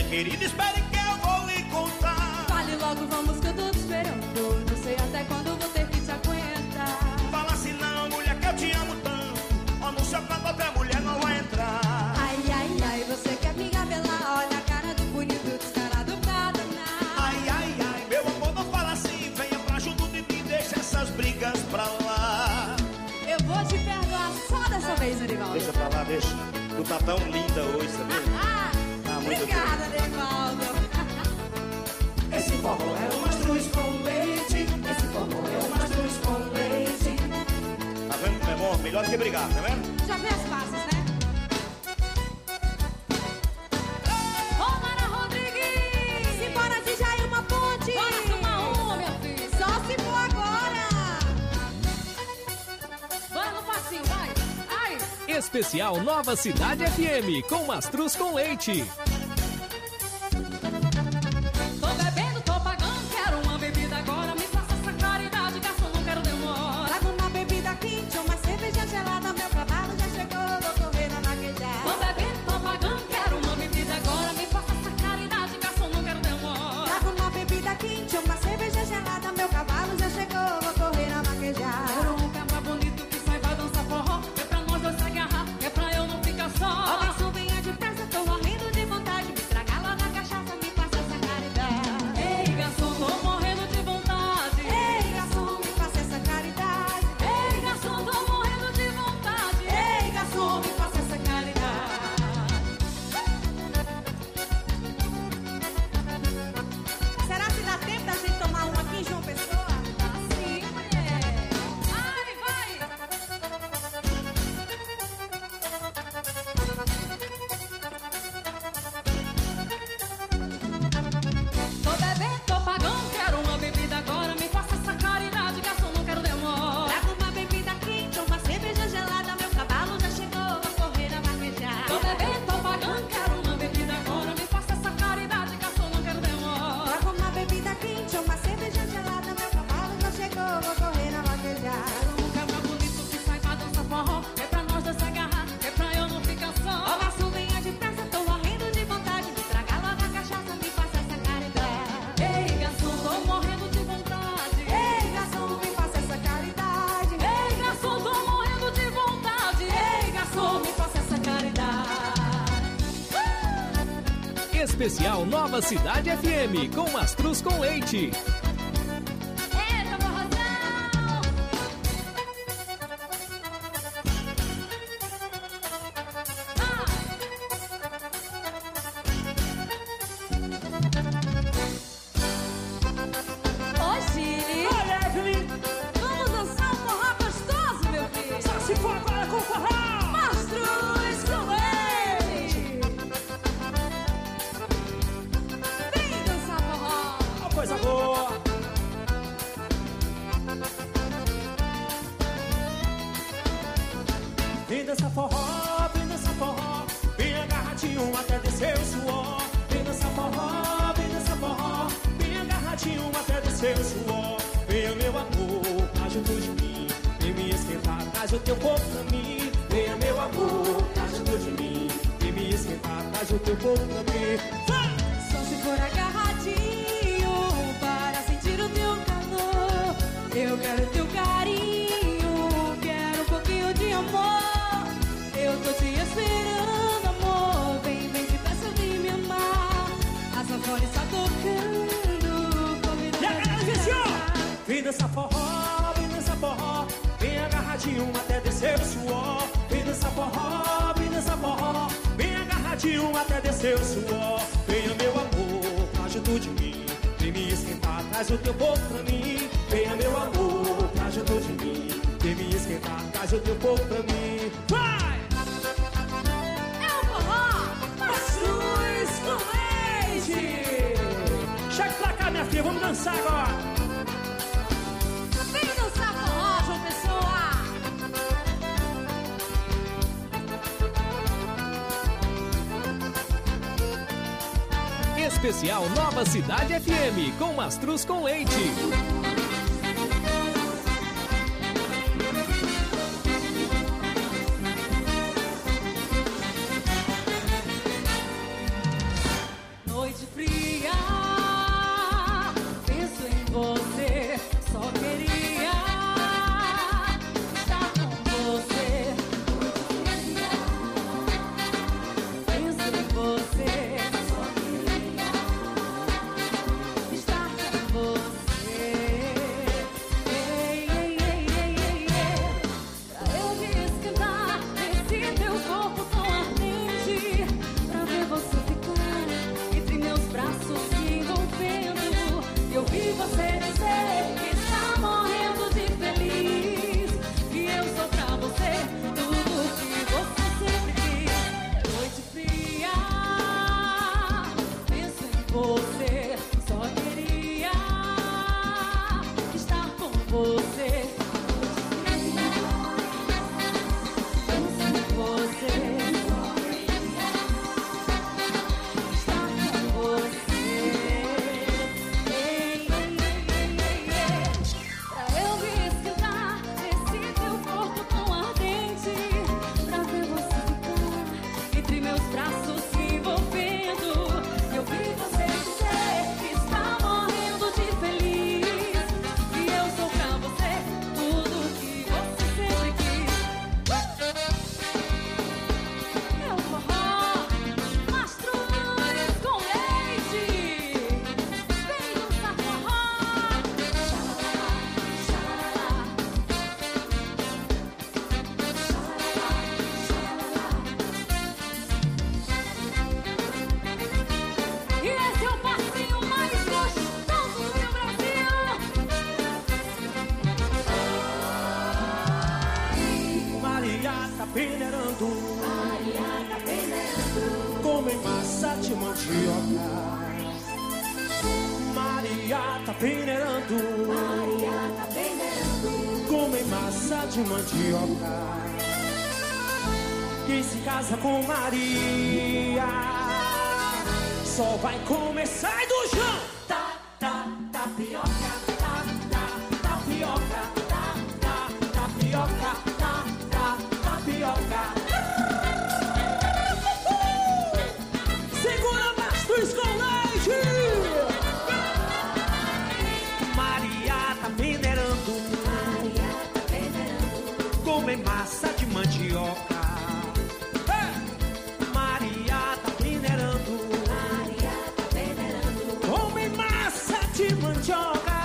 Querida, espere que eu vou lhe contar. Fale logo, vamos que eu tô te esperando. Não sei até quando vou ter que te aguentar. Fala assim não, mulher, que eu te amo tanto. Ó, no seu canto outra mulher não vai entrar. Ai, ai, ai, você quer me engabelar. Olha a cara do bonito descarado pra danar. Ai, ai, ai, meu amor, não fala assim. Venha pra junto de mim, deixa essas brigas pra lá. Eu vou te perdoar só dessa vez, Norivaldo. Deixa pra lá, deixa. Tu tá tão linda hoje, sabia? Muito obrigada, Norivaldo. Esse forró é o mastruz com leite. Esse forró é o mastruz com leite. Tá vendo como é bom? Melhor do que brigar, tá vendo? Já vê as passas, né? Ô, Mara Rodrigues! Se bora de Jailma Ponte! Bora tomar uma, meu filho! Só se for agora! Vai no passinho, vai! Ai! Especial Nova Cidade FM com Mastruz com Leite. Tô bebendo, tô pagando, quero uma bebida agora. Me faça essa caridade, garçom, não quero demora. Traga uma bebida quente, uma cerveja gelada. Meu cavalo já chegou, vou correr na vaquejada. Tô bebendo, tô pagando, quero uma bebida agora. Me faça essa caridade, garçom, não quero demora. Traga uma bebida quente, uma cerveja gelada. Meu cavalo já chegou, vou correr na vaquejada. Quero um cabra bonito que saiba dançar forró. É pra nós dois se agarrar, é pra eu não ficar só. Ó, garçom, venha depressa, tô morrendo de vontade. Me traga lá na cachaça, me faça essa caridade. Ei, garçom, tô morrendo de vontade. Ei, garçom, me faça essa caridade. Ei, garçom, tô morrendo de vontade. Ei, garçom, me faça essa caridade. Será que dá tempo da gente tomar uma aqui em João Pessoa? Dá sim, mulher. Ai, vai! Tô bebendo, tô pagando, quero uma bebida agora. Me faça essa caridade, garçom, não quero demora. Traga uma bebida quente, uma cerveja gelada. Meu cavalo já chegou, vou correr na vaquejada. Tô bebendo, tô pagando, quero uma bebida agora. Me faça essa caridade, garçom, não quero demora. Traga uma bebida quente, uma cerveja gelada. Meu cavalo já chegou, vou correr na vaquejada. Quero um cabra bonito que saiba dançar forró. É pra nós dois se agarrar, é pra eu não ficar só. Ó, garçom, venha depressa, tô morrendo de vontade. Me traga lá na cachaça, me faça essa caridade. Ei, garçom, tô morrendo de vontade. Ei, garçom, me faça essa caridade. Ei, garçom, tô morrendo de vontade. Ei, garçom, me faça essa caridade. Especial Nova Cidade FM com Mastruz com Leite. Eita, forrozão! Hoje Olha, Evelyn, vamos dançar um forró gostoso, meu filho. só se for agora com forró. Mastruz com leite. Vem dançar forró. Uma coisa boa. Vem dançar forró, vem dançar forró. Vem agarradinho até descer o suor. Vem dançar forró, vem dançar forró. Vem agarradinho até descer o suor. Venha, meu amor, pra junto de mim. Vem me esquentar, traz o teu corpo pra mim. Venha, meu amor, pra junto de mim. Vem me esquentar, traz o teu corpo pra mim. Vai! Só se for agarradinho para sentir o teu calor. Eu quero teu carinho, quero um pouquinho de amor. Eu tô te esperando, amor. Vem, vem depressa, vem me amar. A sanfona está tocando, convidando E a galera diz assim, ó. dançar. Vem dançar forró, vem dançar forró. Vem agarradinho até descer o suor. Vem dançar forró, vem dançar forró. Vem agarradinho até descer o suor. Venha, meu amor, pra junto de mim. Vem me esquentar, traz o teu corpo pra mim. Venha, meu amor, pra junto de mim. Vem me esquentar, traz o teu corpo pra mim. Vai! É o forró! Mastruz com leite! Chega pra cá, minha filha, vamos dançar agora. Vem dançar forró, João Pessoa! Especial Nova Cidade FM com Mastruz com Leite. comem massa de mandioca. Maria tá peneirando, comem massa de mandioca. Quem se casa com Maria só vai comer, sai do chão. Tapioca, tapioca, tapioca, tapioca. Segura Mastruz com leite. Maria tá peneirando, come massa de mandioca. Maria tá peneirando, come massa de mandioca.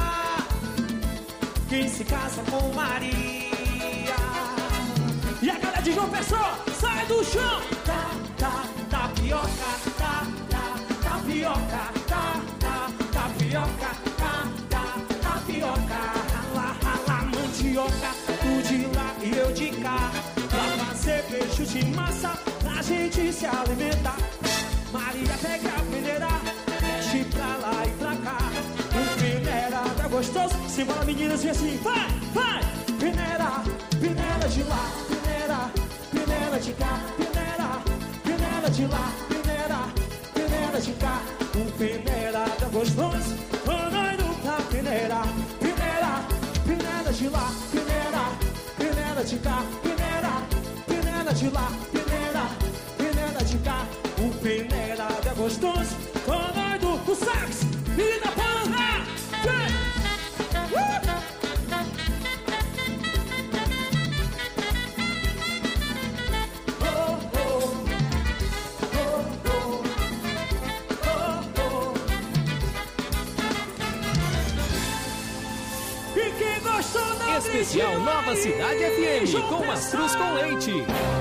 Quem se casa com Maria? E a galera de João Pessoa, sai do chão. Tapioca, tapioca, tapioca, tapioca. Rala, mandioca, tu de lá e eu de cá. Pra fazer peixe de massa, pra gente se alimentar. Maria pega a peneira, mexe pra lá e pra cá. O peneirado é gostoso, simbora meninas e assim, vai, vai. Peneira, peneira de lá, peneira, peneira de cá, peneira, peneira de lá, peneira, peneira de cá. O peneirado é gostoso, quando indo pra peneira, peneira, peneira de lá, peneira, peneira de cá, peneira, peneira de lá, peneira, peneira de cá. O peneirado é gostoso, quando indo pro sax e da panra, vem! Especial Nova Cidade FM com Mastruz com Leite.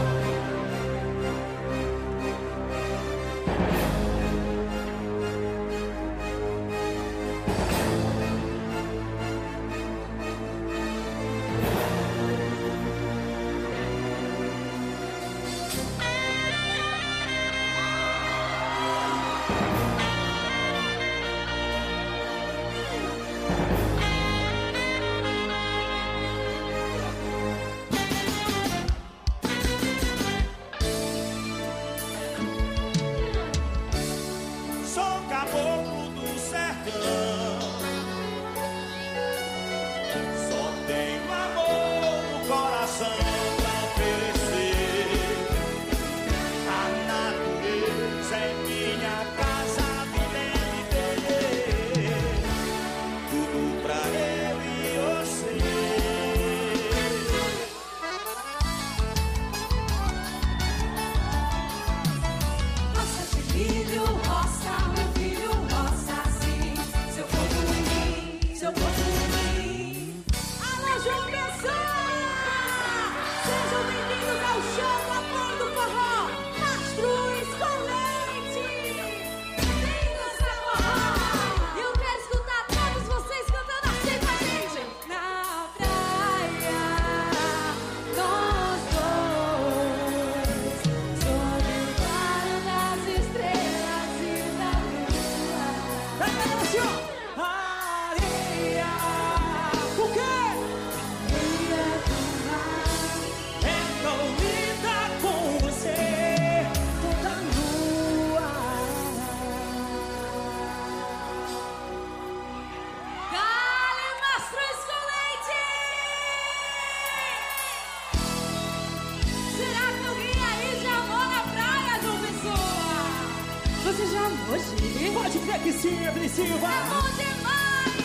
Você já amou, Gil? Pode crer que sim, Evelyn Silva. É bom demais!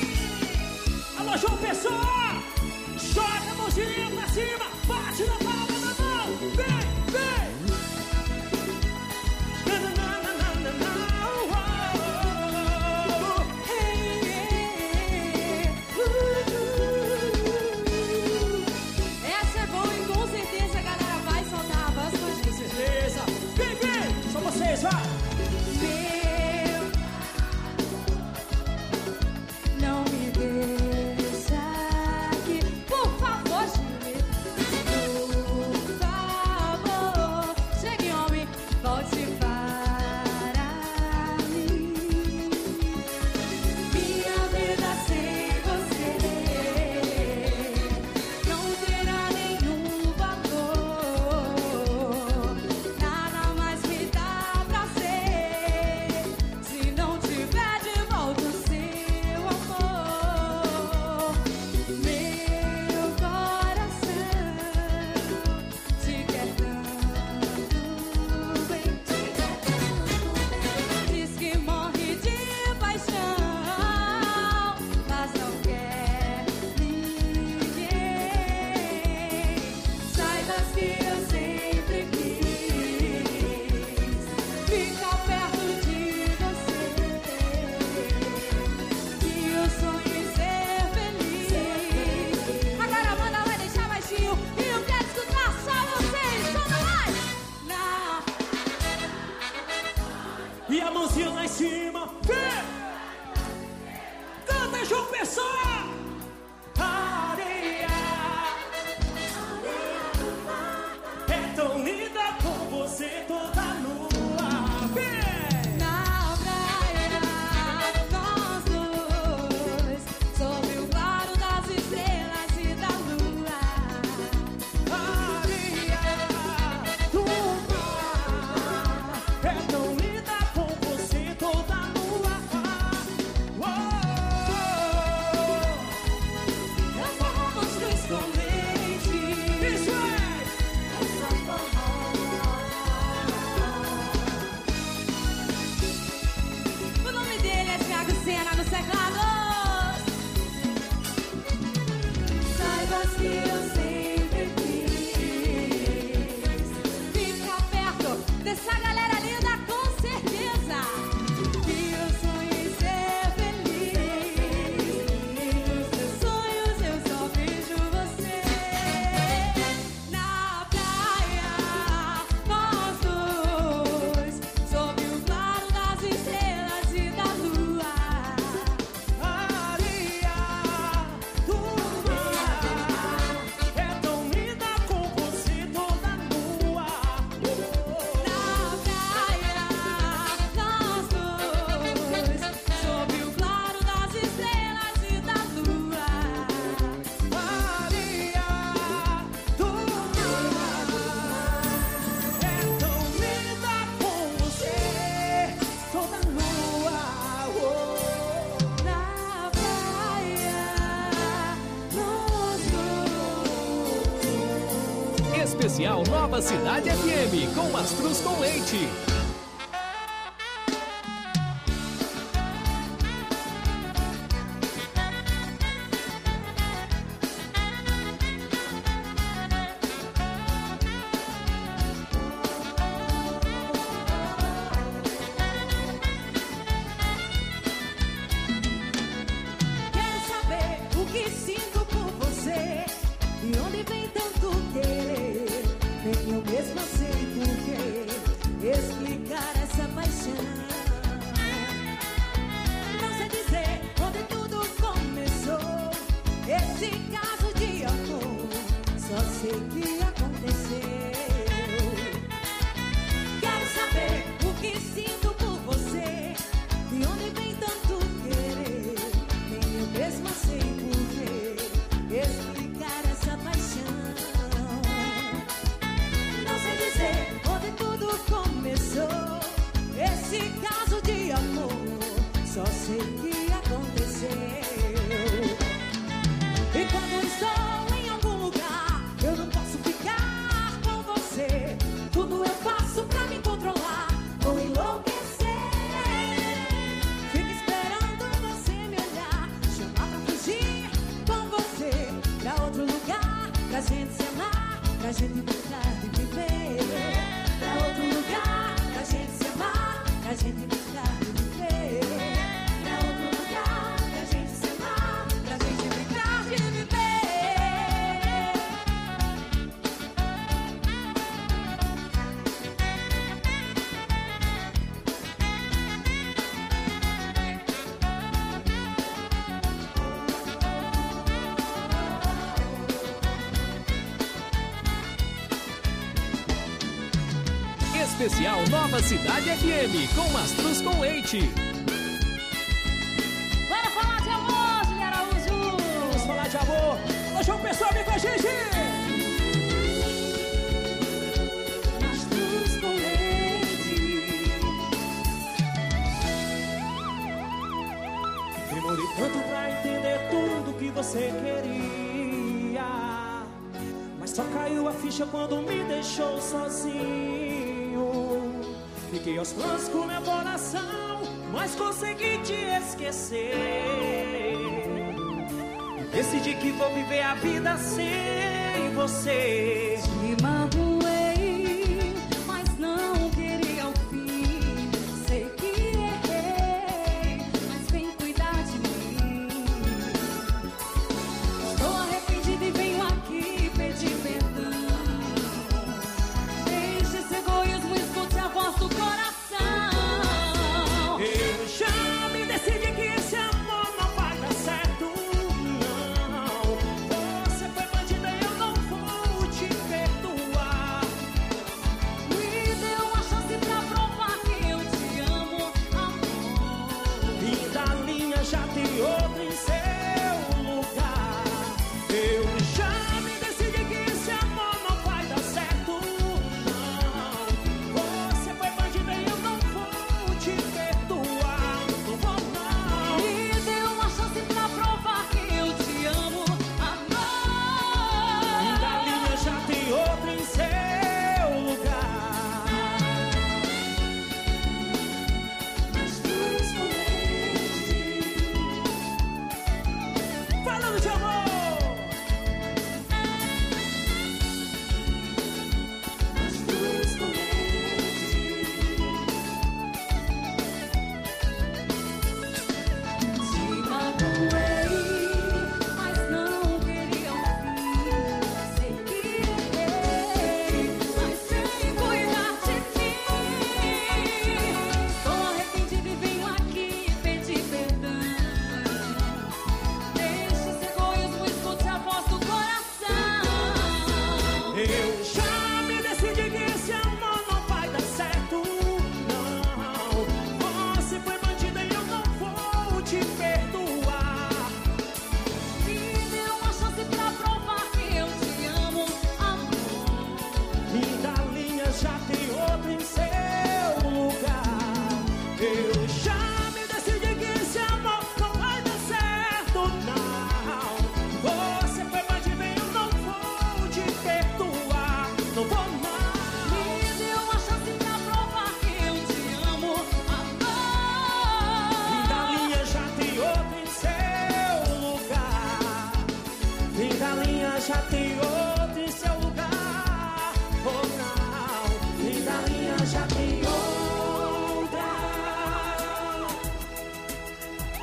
Alô, João Pessoa! Joga a mãozinha pra cima, bate na palma da mão. Vem, vem! Essa é boa e com certeza a galera vai soltar bastante. Beleza! Vem, vem! Só vocês, vai! Não me deixa aqui, por favor, Gil. Por favor, chegue, homem, volte pra E a mãozinha lá em cima. Vem! Canta, João Pessoa! Areia, é tão linda com você toda nua. Vem! Na praia, nós dois, sob o claro das estrelas e da lua. Areia do mar, é tão linda com você toda nua. O nome dele é Thiago Sena nos teclados. Saibas que eu sempre quis ficar perto dessa galera linda, com certeza. Que eu sonho em ser feliz. Nos meus sonhos eu só vejo você. Na praia, nós dois, sob o claro das estrelas e da lua. Areia do mar, é tão linda com você toda nua. Na praia, nós dois, sob o claro das estrelas e da lua. Areia do mar, é tão linda com você toda nua. Na praia, nós dois. Especial Nova Cidade FM com Mastruz com Leite. Quero saber o que sinto por você, de onde vem tanto querer. Nem eu mesma sei porquê explicar essa paixão. Não sei dizer onde tudo começou, esse caso de amor, só sei que aconteceu. Quero saber o que sinto por você, de onde vem tanto querer. Nem eu mesma sei porquê explicar essa paixão. Não sei dizer onde tudo começou, esse caso de amor, só sei que aconteceu. E quando estou em algum lugar, eu não posso ficar com você. Tudo eu faço pra me controlar ou enlouquecer. Fico esperando você me olhar, chamar pra fugir com você pra outro lugar, pra gente se amar, pra gente brincar de viver. Pra outro lugar, pra gente se amar, pra gente brincar de viver. Pra outro lugar, pra gente se amar, pra gente brincar de viver. Especial Nova Cidade FM com Mastruz com Leite. Bora falar de amor, Julia Araújo! Vamos falar de amor. Ô, João Pessoa, vem com a gente. Mastruz com leite. Demorei tanto pra entender tudo que você queria, mas só caiu a ficha quando me deixou sozinho. Fiquei aos planos com meu coração, mas consegui te esquecer. Decidi que vou viver a vida sem você. Me magoei, mas não queria o fim. Sei que errei, mas vem cuidar de mim. Estou arrependida e venho aqui pedir perdão. Deixe esse egoísmo, escute a voz do coração.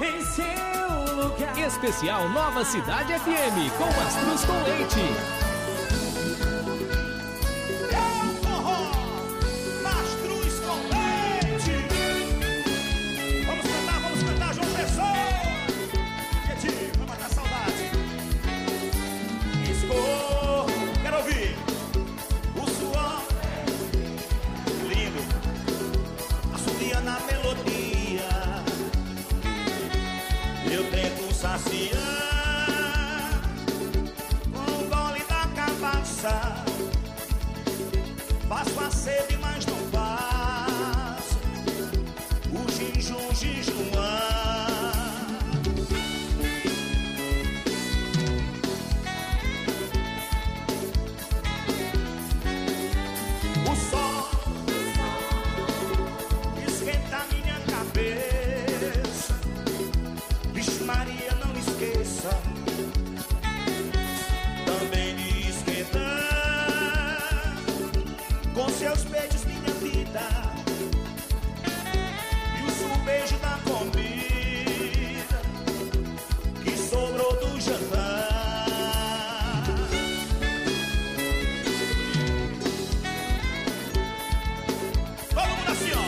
em seu lugar. Especial Nova Cidade FM com Mastruz com Leite. Com o gole da cabaça, faço a sede, mas não faço o jejum, jejuar. O sol esquenta minha cabeça. Vixe Maria, não esqueça também de esquentar com seus beijos minha vida e o beijo da comida que sobrou do jantar. Todo mundo assim, ó.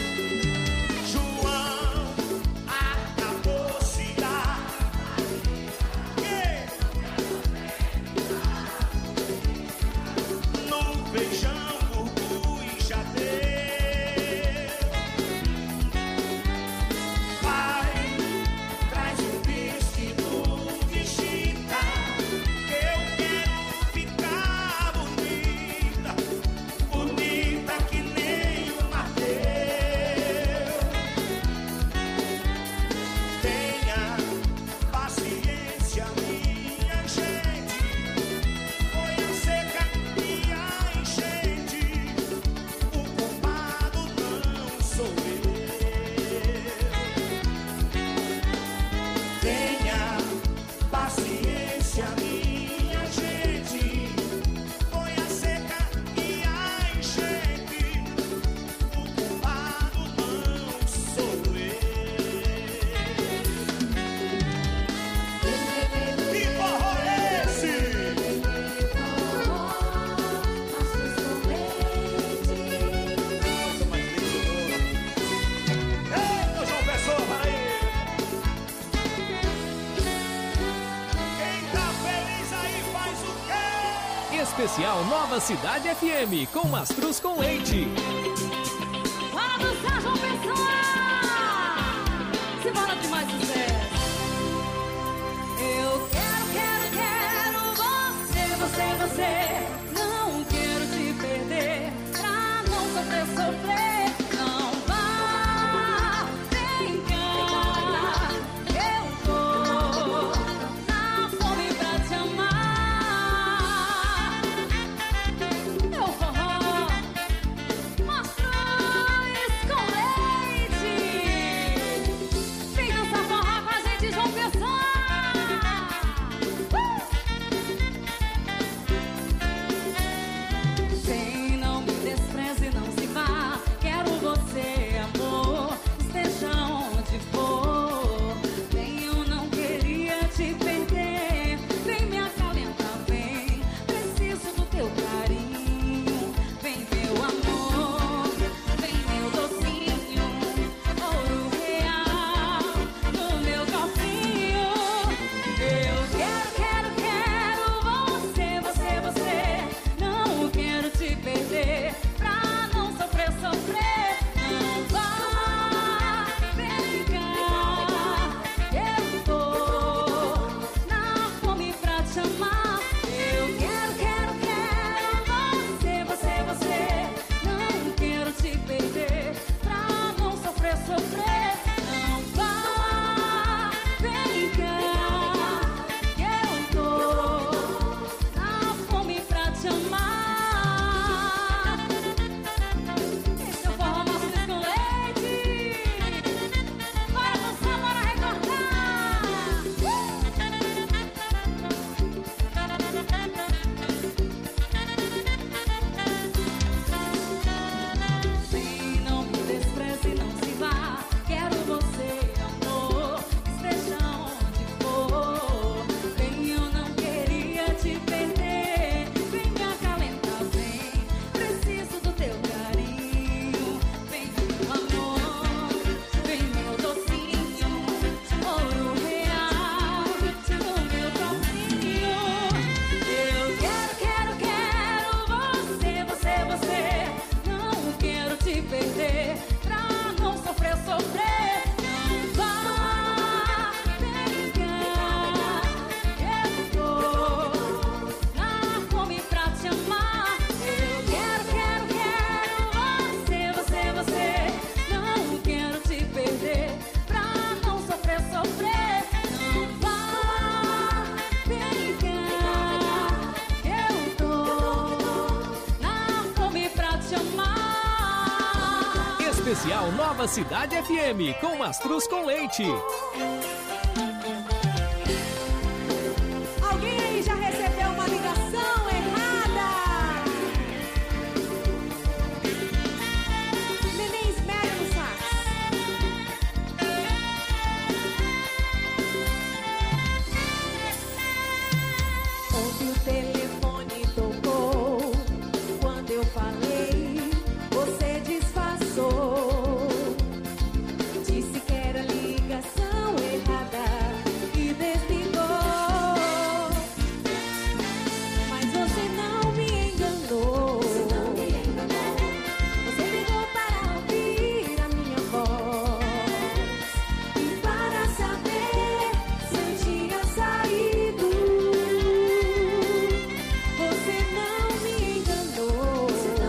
João acabou-se dar. No beijão, orgulho já deu. Pai, traz um vestido de chita, que eu quero ficar bonita, bonita que nem uma deu. Tenha paciência, minha gente, foi a seca e a enchente, o culpado não sou eu. Tenha paciência, minha gente, foi a seca e a enchente, o culpado não sou eu. Que forró é esse? Eita, João Pessoa, para aí. Quem tá feliz aí faz o quê? Especial Nova Cidade FM com Mastruz com Leite. Vamos lá, João Pessoa! Simbora de mais sucesso! Eu quero você. Não quero te perder, pra não sofrer. Não vá, vem cá. Eu tô na fome pra te amar. Meu forró, Real Nova Cidade FM, com Mastruz com Leite. Alguém aí já recebeu uma ligação errada? Neném esmera no sax. Onde o telefone tocou, quando eu falei, você disfarçou. Disse que era ligação errada e desligou. Mas você não me enganou. Você ligou para ouvir a minha voz e para saber se eu tinha saído. Você não me enganou.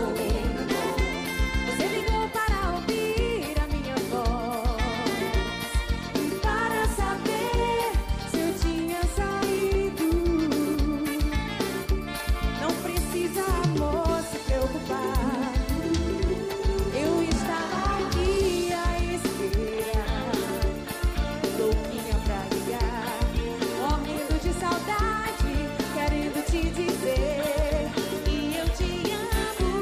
Você ligou para ouvir a minha voz e para saber se eu tinha saído. Não precisa, amor, se preocupar. Eu estava aqui à espera, louquinha pra ligar, morrendo de saudade, querendo te dizer que eu te amo.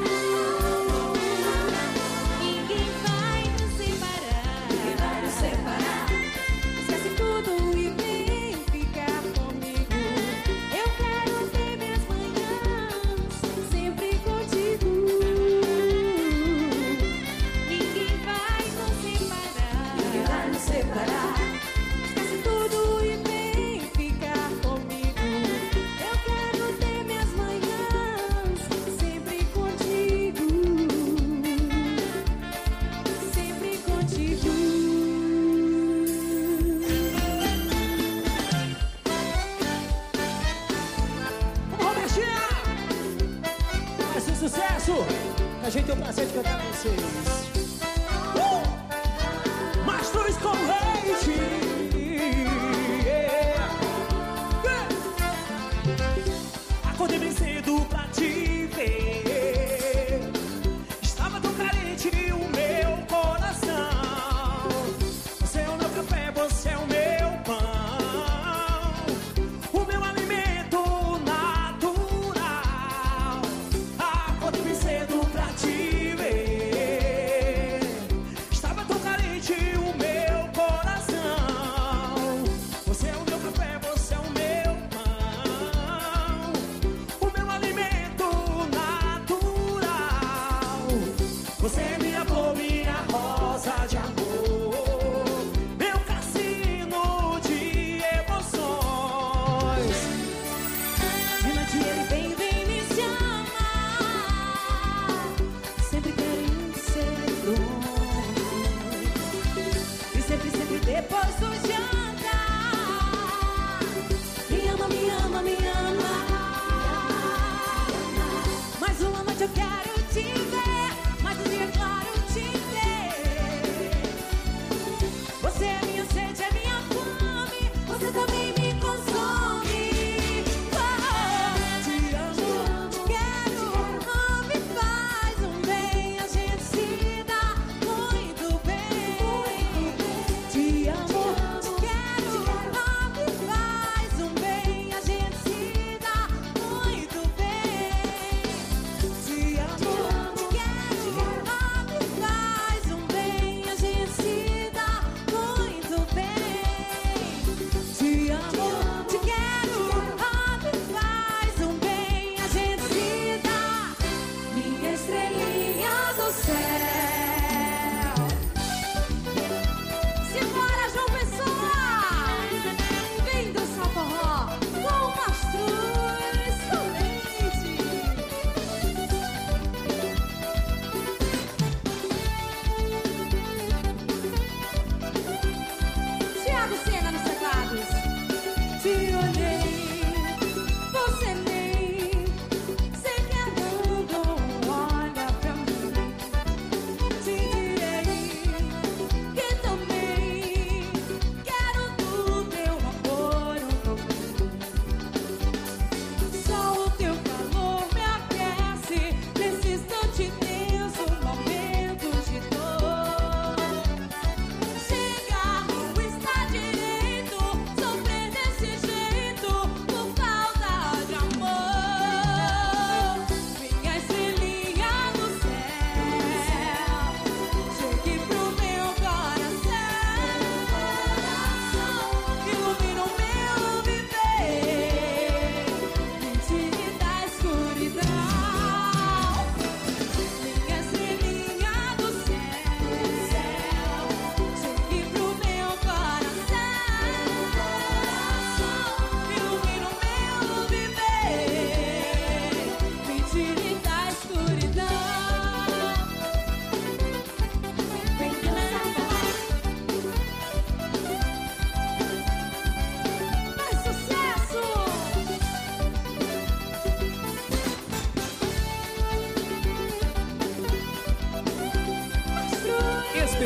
Ninguém vai nos separar. Esquece tudo e vem ficar comigo. Eu quero ter minhas manhãs sempre contigo. Ninguém vai nos separar. Esquece tudo e vem ficar comigo. Eu quero ter minhas manhãs sempre contigo. Sempre contigo. Vamos, Robertinha! Mais um sucesso que a gente tem o prazer de cantar com vocês. Mastruz com Leite! Acordei bem cedo pra te ver. Estava tão carente o meu coração. Você é o meu café, você é o meu pão, o meu alimento natural. Acordei bem cedo pra te ver.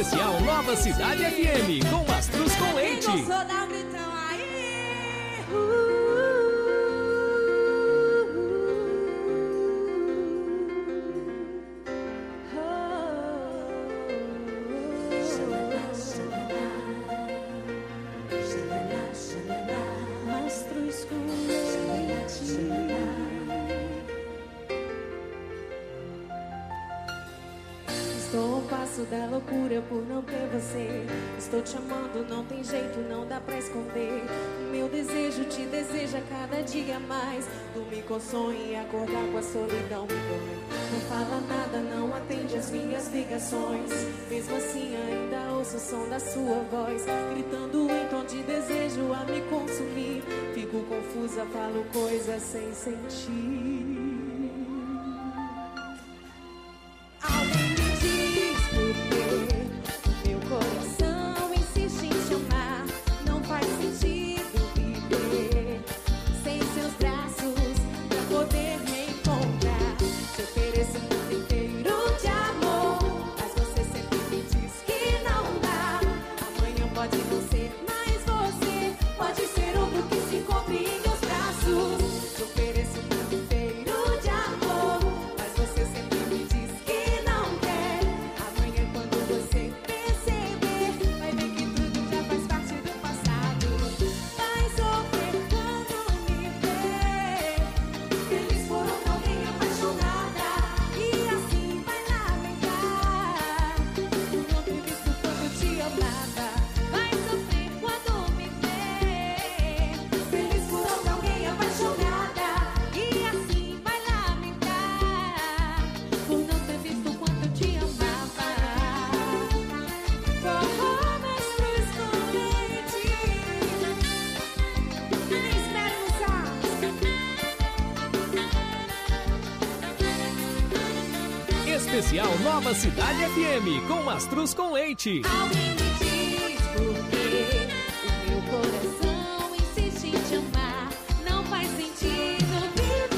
Especial Nova Cidade FM com Mastruz com Leite. Quem gostou dá um gritão aí. Mastruz com Leite. Estou ao passo da loucura por não ter você. Estou te amando, não tem jeito, não dá pra esconder. Meu desejo te deseja cada dia mais. Dormir com sonho e acordar com a solidão me dói. Não fala nada, não atende as minhas ligações. Mesmo assim ainda ouço o som da sua voz, gritando em tom de desejo a me consumir. Fico confusa, falo coisas sem sentir. Especial Nova Cidade FM com Mastruz com Leite. Alguém me diz por que o meu coração insiste em te amar. Não faz sentido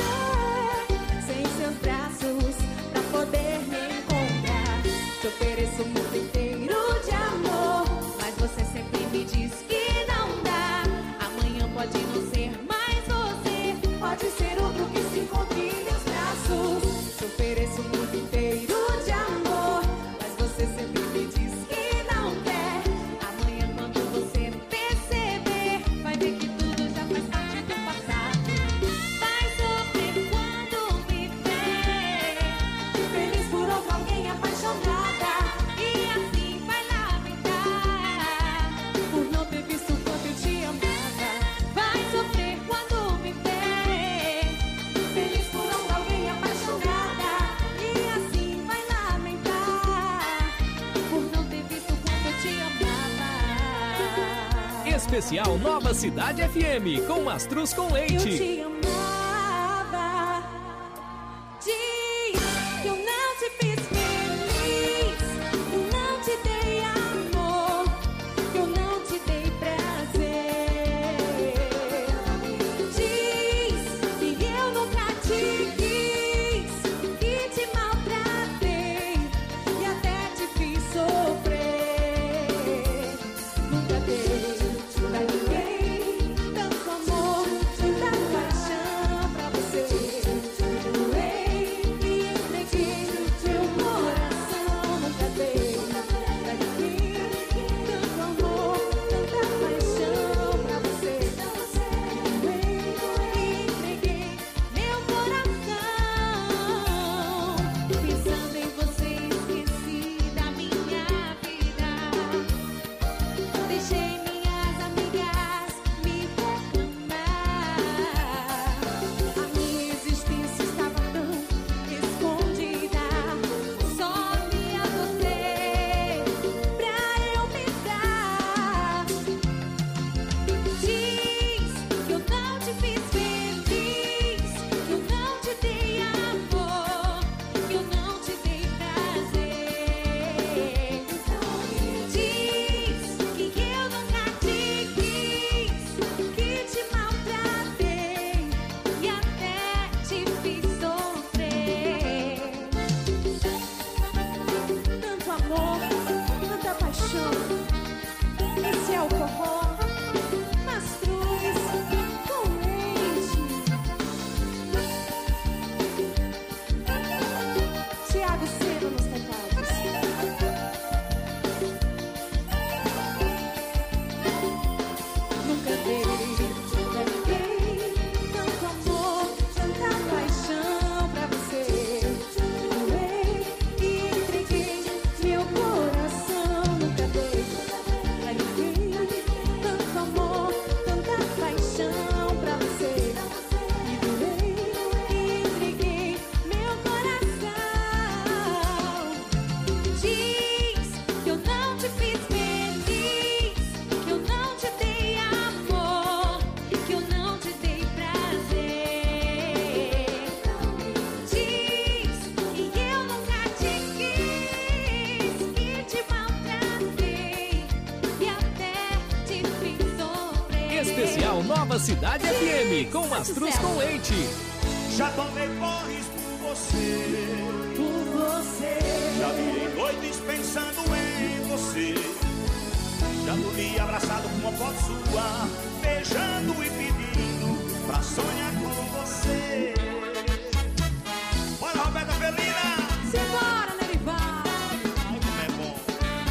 viver sem seus braços pra poder me encontrar. Te ofereço o mundo inteiro de amor, mas você sempre me diz que não dá. Amanhã pode não ser mais você, pode ser outro que se encontre em meus braços. Te ofereço o mundo inteiro de amor, mas você sempre me diz que não quer. Amanhã quando você perceber, vai ver que tudo já faz parte do passado. Vai sofrer quando me ver feliz por outro, alguém apaixonada, e assim vai lamentar por não ter visto o quanto eu te amava. Vai sofrer quando me ver feliz por outro, alguém apaixonada, e assim vai lamentar por não ter visto o quanto eu te amava. Especial Nova Cidade FM com Mastruz com Eu Leite. te amava. Diz que eu não te fiz feliz, eu não te dei amor, que eu não te dei prazer. Diz que eu nunca te quis, que te maltratei e até te fiz sofrer. Nunca dei pra ninguém tanto amor, tanta paixão. Especial Nova Cidade FM com Mastruz com Leite. Já tomei porres por você. Já virei noites pensando em você. Já dormi abraçado com uma foto sua, beijando e pedindo pra sonhar com você. Bora, Roberta Felina! Simbora, Nerival! Como é bom.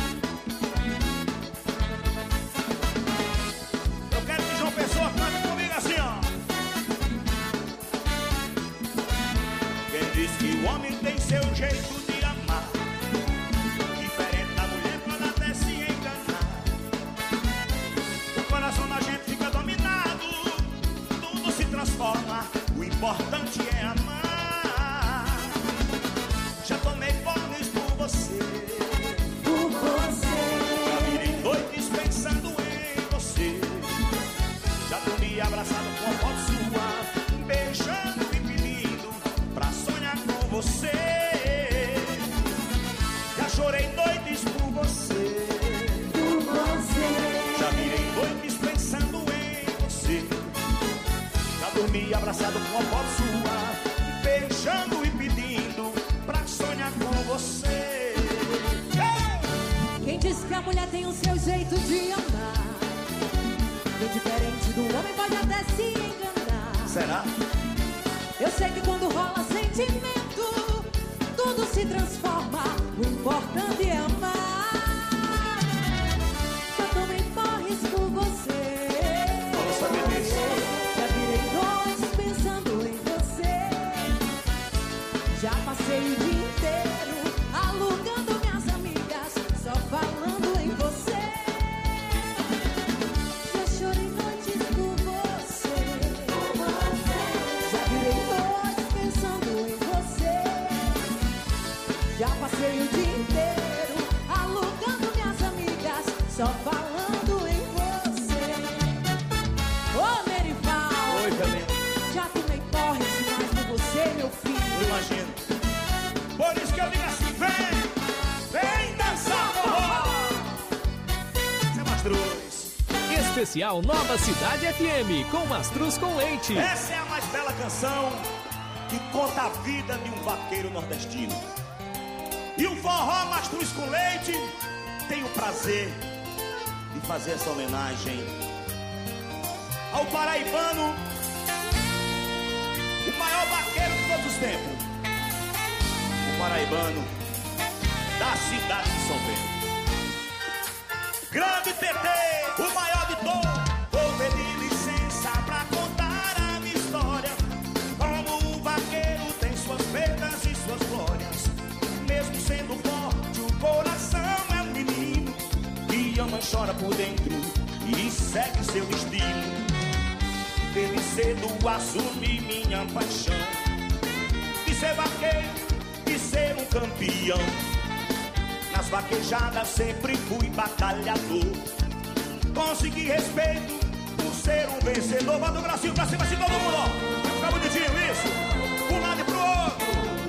Eu quero que João Pessoa cante comigo assim, ó. Quem diz que o homem tem seu jeito de amar, diferente da mulher quando até se enganar. O coração da gente fica dominado, tudo se transforma, o importante é amar. Já tomei porres por você. Já virei noites pensando em você. Já dormi abraçado com a foto sua, beijando e pedindo pra sonhar com você. Já chorei noites por você. Já virei noites pensando em você. Já dormi abraçado com a foto sua, beijando e pedindo pra sonhar com você. Quem diz que a mulher tem o seu jeito de amar, bem diferente do homem, pode até se enganar. Será? Eu sei que quando rola sentimento, tudo se transforma, o importante é amar. Já tomei porres por você. Vamos saber disso. Já virei noites pensando em você. Já passei o dia inteiro alugando minhas amigas, só falando em você. Já chorei noites por você. Já virei noites pensando em você. Já passei o dia inteiro alugando minhas amigas, só falando em você. Ô, Nerival! Oi, Felina. Já tomei porres demais por você, meu filho. Imagino. Por isso que eu digo assim, vem dançar forró. Você é Mastruz. Especial Nova Cidade FM com Mastruz com Leite. Essa é a mais bela canção que conta a vida de um vaqueiro nordestino. E o forró Mastruz com Leite tem o prazer de fazer essa homenagem ao paraibano, o maior vaqueiro de todos os tempos, o paraibano da cidade de São Bento. Grande TT, o maior de todos. Vou pedir licença pra contar a minha história. Como o vaqueiro tem suas perdas e suas glórias. Mesmo sendo forte, o coração é um menino que ama e chora por dentro e segue seu destino. Desde cedo assumi minha paixão de ser vaqueiro, de ser um campeão. Nas vaquejadas sempre fui batalhador. Consegui respeito por ser um vencedor. Bota o Brasil pra cima, assim todo mundo, ó. Vai ficar bonitinho isso. Um lado e pro outro.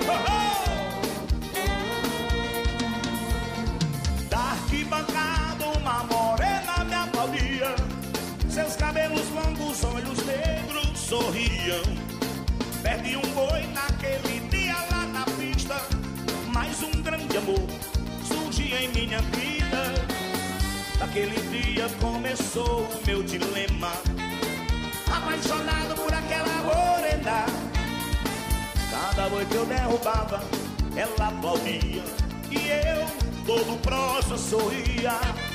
Da arquibancada uma morena me aplaudia. Seus cabelos longos, olhos negros sorriam. Perdi um boi naquele dia lá na pista, mas um grande amor surgia em minha vida. Naquele dia começou o meu dilema, apaixonado por aquela morena. Cada boi que eu derrubava, ela aplaudia, e eu, todo próximo, sorria.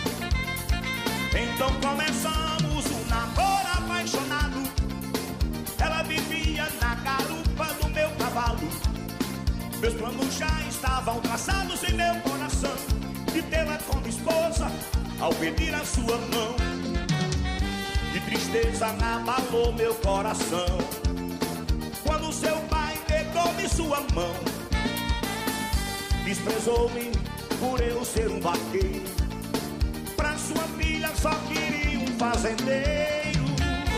Então começamos um namoro apaixonado. Ela vivia na garupa do meu cavalo. Meus planos já estavam traçados em meu coração, de tê-la como esposa ao pedir a sua mão. De tristeza abalou meu coração quando seu pai negou-me sua mão. Desprezou-me por eu ser um vaqueiro. Pra sua filha só queria um fazendeiro.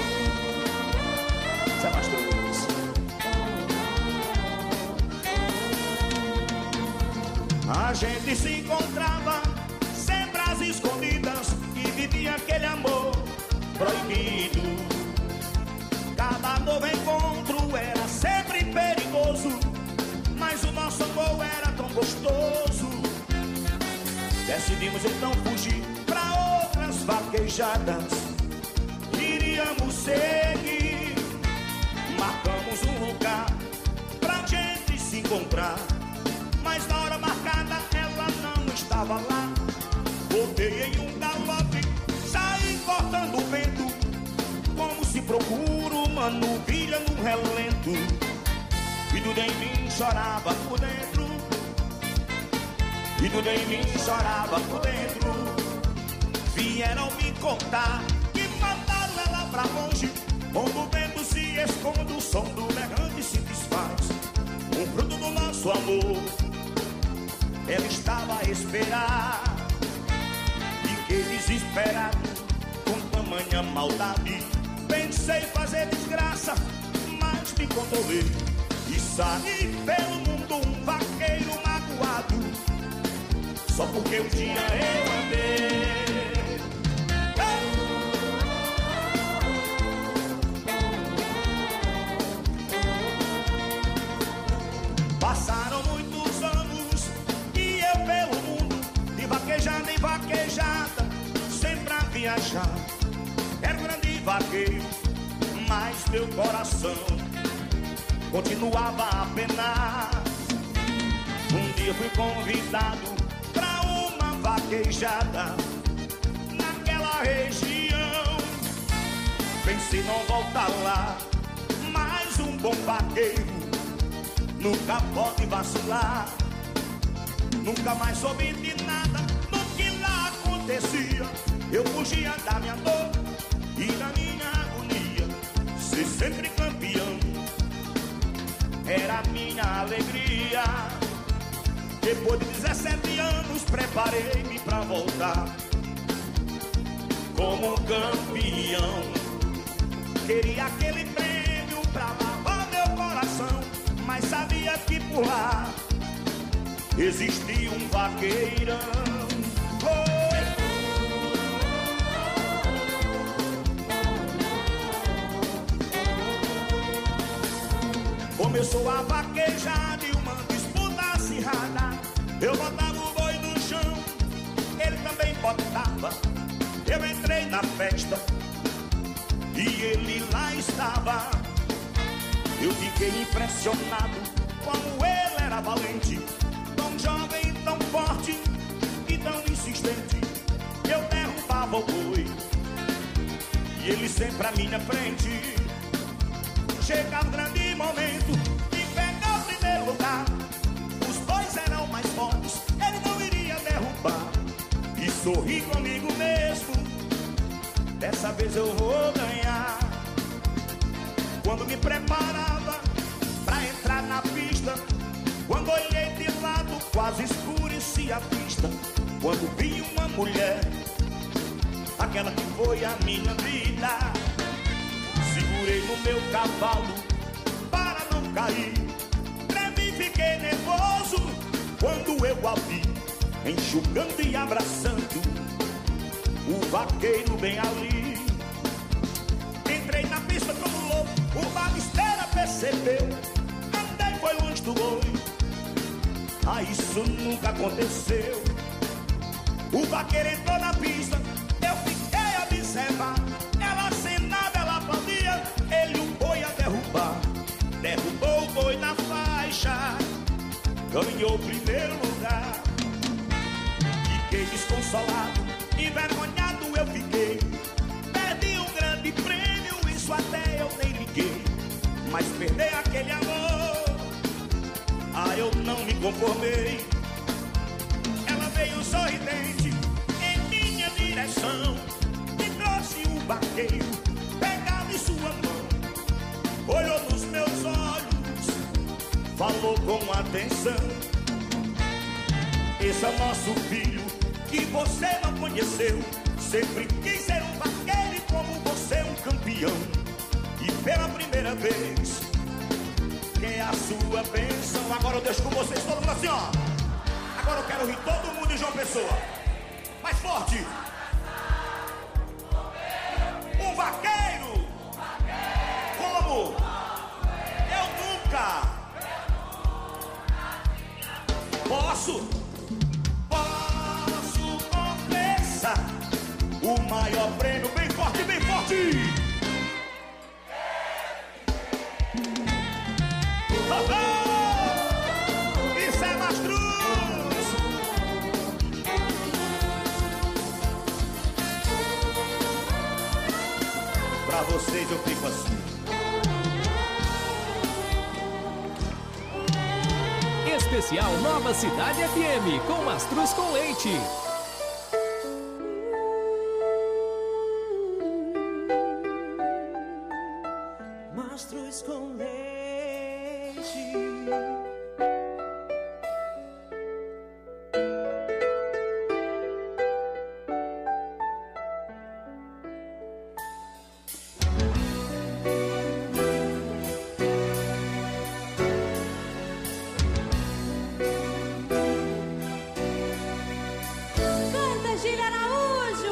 Zé Mastruz. A gente se encontrava sempre às escondidas e vivia aquele amor proibido. gostoso. Decidimos então fugir pra outras vaquejadas. Iríamos seguir. Marcamos um lugar pra gente se encontrar, mas na hora marcada ela não estava lá. Voltei em um galope, saí cortando o vento, como se procura uma novilha no relento. E tudo em mim chorava por dentro, e tudo em mim chorava por dentro. Vieram me contar que mandaram ela pra longe, onde o vento se esconde, o som do berrante se desfaz. Um fruto do nosso amor ela estava a esperar. Fiquei desesperado com tamanha maldade. Pensei fazer desgraça, mas me controlei e saí pelo mundo um vaqueiro magoado, só porque um dia eu amei. Passaram muitos anos e eu pelo mundo, de vaquejada em vaquejada, sempre a viajar. Era um grande vaqueiro, mas meu coração continuava a penar. Um dia fui convidado pra uma vaquejada naquela região. Pensei não voltar lá, mas um bom vaqueiro nunca pode vacilar. Nunca mais soube de nada do que lá acontecia. Eu fugia da minha dor e da minha agonia. Ser sempre campeão era a minha alegria. Depois de 17 anos preparei-me pra voltar como campeão. Queria aquele prêmio pra lavar meu coração, mas sabia que por lá existia um vaqueirão. Começou a vaquejada e uma disputa acirrada. Eu botava o boi no chão, ele também botava. Eu entrei na festa e ele lá estava. Eu fiquei impressionado como ele era valente, tão jovem, tão forte e tão insistente. Eu derrubava o boi e ele sempre à minha frente. Chegava o grande momento de pegar o primeiro lugar. Os dois eram mais fortes, ele não iria derrubar. E sorri comigo mesmo, dessa vez eu vou ganhar. Quando me preparava pra entrar na pista, quando olhei de lado quase escureci a pista. Quando vi uma mulher, aquela que foi a minha vida, segurei no meu cavalo para não cair. Tremi, fiquei nervoso quando eu a vi, enxugando e abraçando o vaqueiro bem ali. Entrei na pista como louco, o balisteira percebeu. Andei foi longe do boi, isso nunca aconteceu. O vaqueiro entrou na pista, eu fiquei a observar. Ela acenava, ela aplaudia, ele o boi a derrubar. Derrubou o boi na faixa, ganhou o primeiro lugar. Fiquei desconsolado, envergonhado eu fiquei. Perdi um grande prêmio, isso até eu nem liguei. Mas perder aquele amor, eu não me conformei. Ela veio sorridente em minha direção, me trouxe um vaqueiro, pegava em sua mão, olhou nos meus olhos, falou com atenção. Esse é o nosso filho que você não conheceu. Sempre quis ser um vaqueiro e como você um campeão. E pela primeira vez quer a sua bênção. Agora eu deixo com vocês todo mundo assim, ó. Agora eu quero rir todo mundo em João Pessoa. Mais forte. Um vaqueiro. Como? Eu nunca. Posso? o maior prêmio. Bem forte, bem forte. Isso é Mastruz. Pra vocês eu fico assim. Especial Nova Cidade FM com Mastruz com Leite. Mastruz com leite. Canta, Gília Araújo.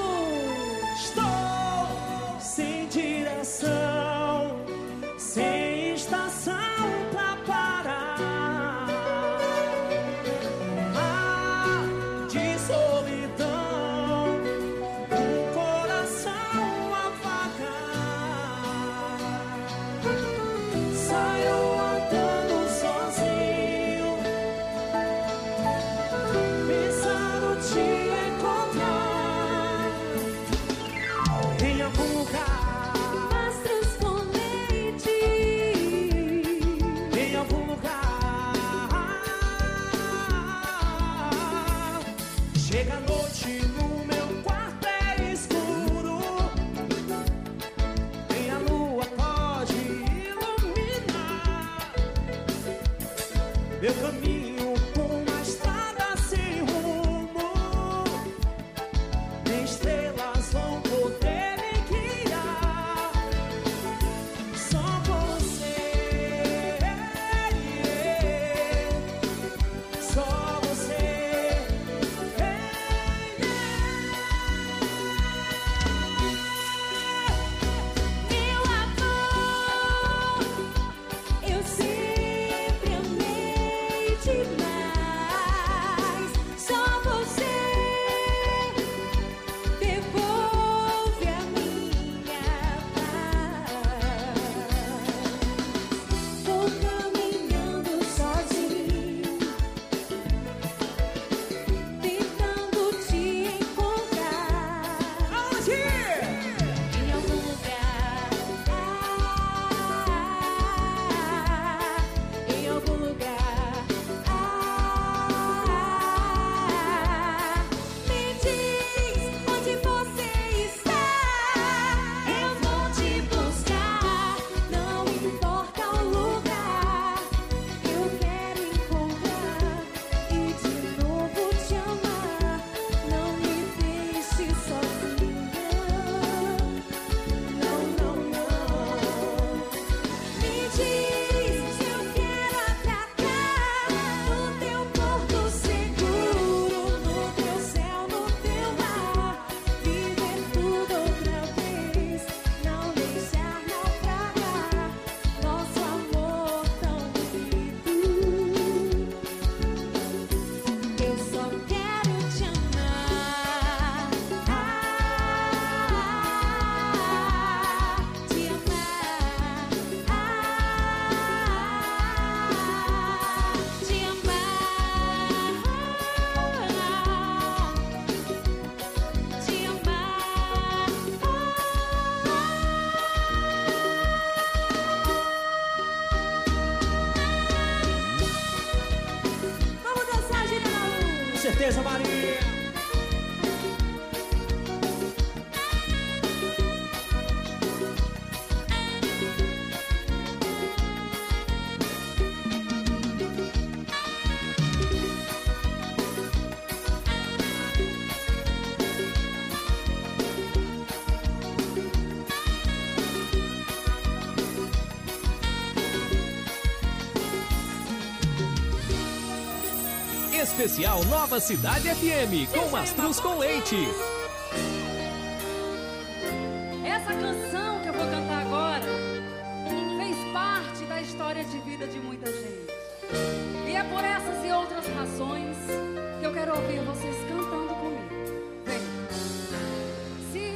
Estou sem direção, sem estação pra parar. Mar de solidão, um coração a vagar. Saio andando sozinho, pensando te encontrar em algum lugar. Mastruz com leite. Em algum lugar. Chega a noite no meu quarto é escuro, nem a lua pode iluminar meu caminho por uma estrada sem rumo. Nem estrelas vão poder me guiar. Só você, só você. Meu amor, eu sempre amei demais. Só você devolve a minha paz. Vou caminhando sozinho, tentando te encontrar. Aonde? Em algum lugar, em algum lugar, me diz onde você está. Eu vou te buscar, não importa o lugar. Eu quero encontrar e de novo te amar. Não me deixe sozinha. Não, não, não. Me diz se eu quero atracar no teu porto seguro, no teu céu, no teu mar. Viver tudo outra vez, não deixar naufragar nosso amor tão bonito. Eu só quero te amar, te Vamos dançar, Gília. Com certeza, Maria. Especial Nova Cidade FM com Mastruz com Leite. Essa canção que eu vou cantar agora fez parte da história de vida de muita gente. E é por essas e outras razões que eu quero ouvir vocês cantando comigo. Vem. Se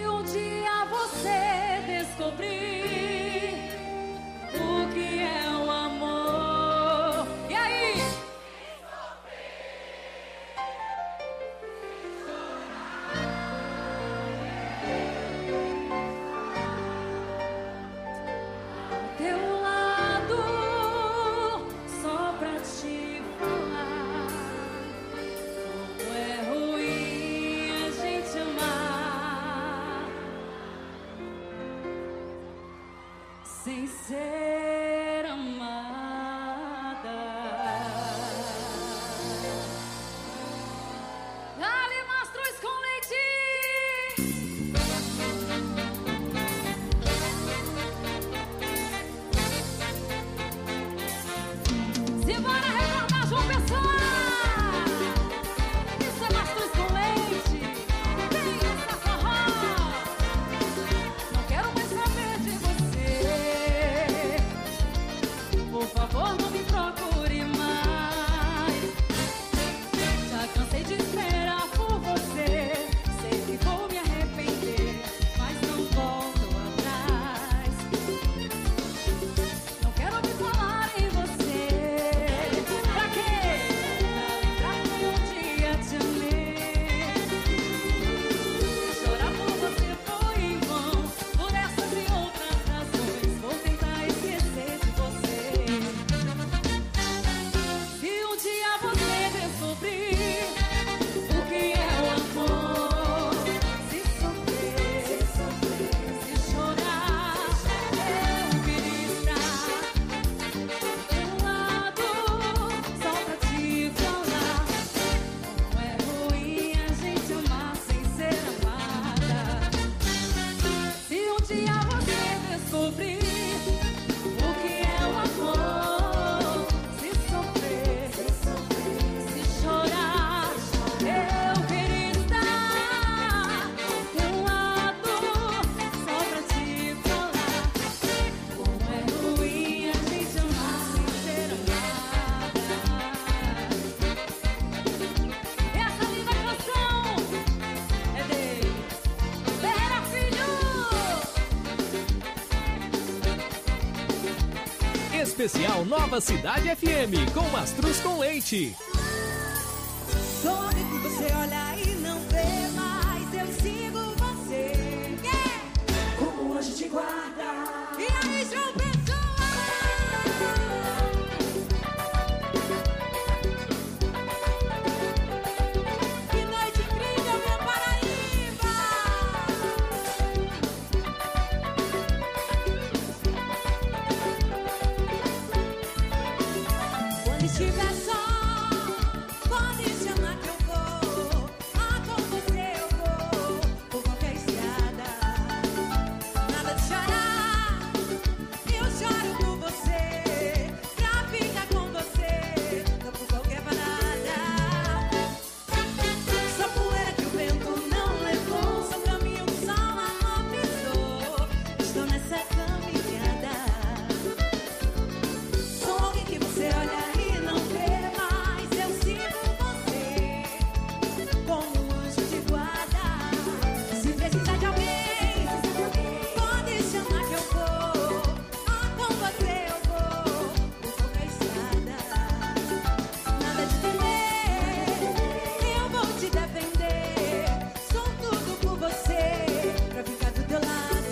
sem ser amada. Dale Mastruz com leite. Simbora recordar João Pessoa. Isso é Mastruz com leite. Vem essa forró. Não quero mais saber de você. Por favor, não me procure mais. Já cansei de esperar por você. Sei que vou me arrepender, mas não volto atrás. Não quero me falar em você. Pra quê? Pra lembrar que um dia te amei. Chorar por você foi em vão. Por essas e outras razões, vou tentar esquecer de você. Se um dia você descobrir o que é o amor, se sofrer, se chorar, eu queria estar do lado só pra te falar como é ruim a gente amar sem ser amada. Se um dia você descobrir o que é o amor, se sofrer, se chorar, eu queria estar do lado só pra te falar como é ruim a gente amar sem ser amada. Essa linda canção é dele, Vera Filho. Especial Nova Cidade FM com Mastruz com Leite. Sou alguém que você olha e não vê, mas eu sigo você. Como um anjo te guarda. E aí, João Pessoa? Que noite incrível, meu Paraíba! Quando estiver só, pode chamar que eu vou. Ah, com você eu vou, por qualquer estrada. Nada de chorar, eu choro por você. Pra ficar com você, não por qualquer parada. Só poeira que o vento não levou, só caminho que só amor pisou. Estou nessa caminhada. Sou alguém que você olha e não vê, mas eu sigo você como um anjo de guarda. Se precisar de alguém, pode chamar que eu vou. Ah, com você eu vou, por qualquer estrada. Nada de temer, eu vou te defender. Sou tudo por você, pra ficar do teu lado.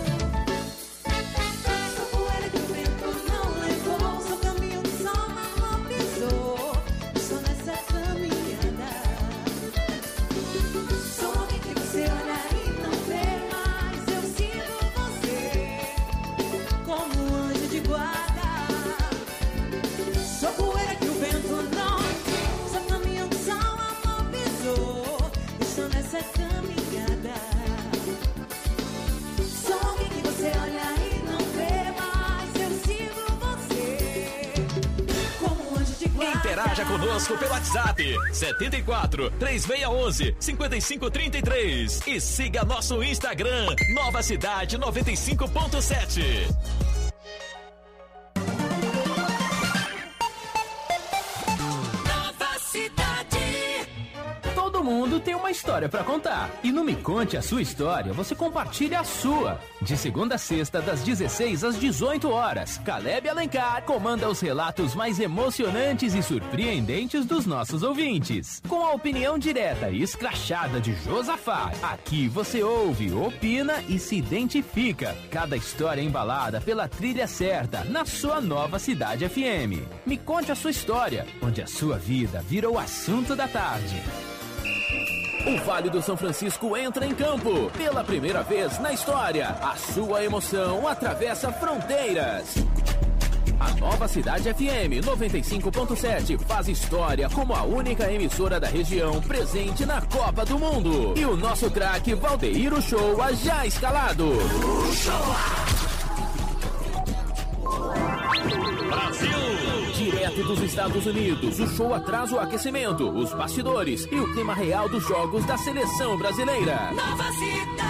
Sou poeira que o vento não levou, sou caminho que só amor pisou. Estou nessa caminhada. Sou alguém que você olha e não vê, mas eu sigo você como um anjo de guarda. Sou poeira que o vento não levou, sou caminho que só amor pisou. Estou nessa caminhada. Sou alguém que você olha e não vê, mas eu sigo você como um anjo de guarda. Interaja conosco pelo WhatsApp 74 3611 5533 e siga nosso Instagram Nova Cidade 95.7. Nova Cidade. Todo mundo tem uma história pra contar. E no Me Conte a Sua História, você compartilha a sua. De segunda a sexta, das 16 às 18 horas, Caleb Alencar comanda os relatos mais emocionantes e surpreendentes dos nossos ouvintes. Com a opinião direta e escrachada de Josafá, aqui você ouve, opina e se identifica. Cada história embalada pela trilha certa, na sua Nova Cidade FM. Me Conte a Sua História, onde a sua vida vira o assunto da tarde. O Vale do São Francisco entra em campo. Pela primeira vez na história, a sua emoção atravessa fronteiras. A Nova Cidade FM 95.7 faz história como a única emissora da região presente na Copa do Mundo. E o nosso craque Valdeir Uchoa já escalado. Brasil! Direto dos Estados Unidos, o show traz o aquecimento, os bastidores e o clima real dos jogos da seleção brasileira. Nova Cidade.